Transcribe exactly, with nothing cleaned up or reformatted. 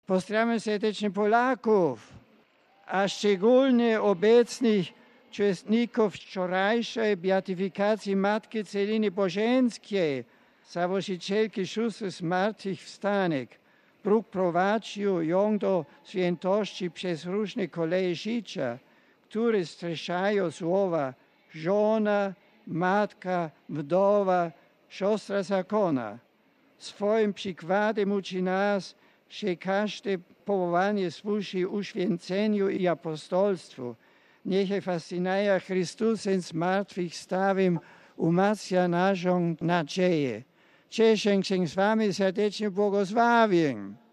Pozdrawiam serdecznie Polaków, a szczególnie obecnych uczestników wczorajszej beatyfikacji Matki Celiny Bożeńskiej, założycielki sióstr zmartwychwstanek. Bóg prowadził ją do świętości przez różne koleje życia, które streszczają słowa żona, matka, wdowa, siostra zakona. Swoim przykładem uczy nas, że każde powołanie służy uświęceniu i apostolstwu. Niech fascynacja Chrystusem zmartwychwstałym umacnia naszą nadzieję. Cieszę się z wami serdecznie błogosławię.